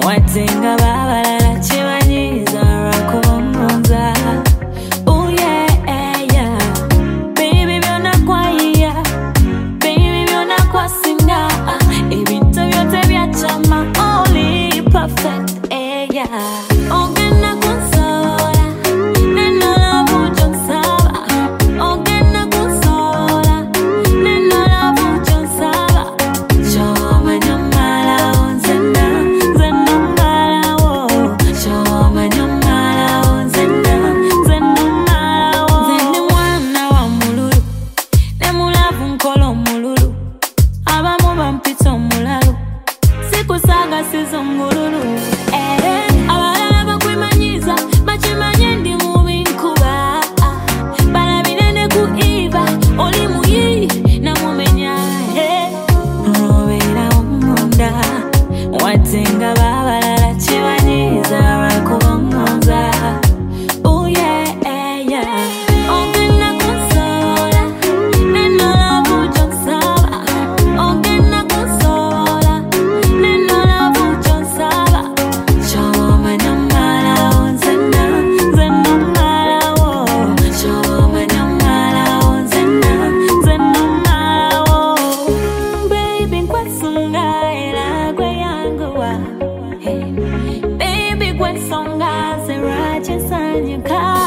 Watenga babalala chibanyiza rakubamunza. Oh yeah, yeah. Baby byona kwaiya, baby byona kwasinga. Ebintu byote byachama, only perfect, yeah. Ogenda kunsola, neno love jonsaba. Ogenda kunsola, neno love jonsaba. Choma nyamala onzenda, zenda mala wo. Choma nyamala onzenda, zenda mala wo. Zende mwana wa mululu, ne mulavu nkolo mululu. Abamu bampita omulalu, sikusaga sizungululu. Abalala bakwimanyiza, bakimanye ndi mubi nkuba. Balabirene kuiba, oli muyi namumenya. Robeera omunda, watenga babalala chibanyiza rakubamunza. Oh yeah, yeah. Ogenda kunsola, neno love jonsaba. Ogenda kunsola, neno love jonsaba. Choma nyamala onzenda, zenda mala wo. Choma nyamala onzenda, zenda mala wo. Baby nkwesunga era gwe yangu wa. Baby kwesonga serache sanyuka.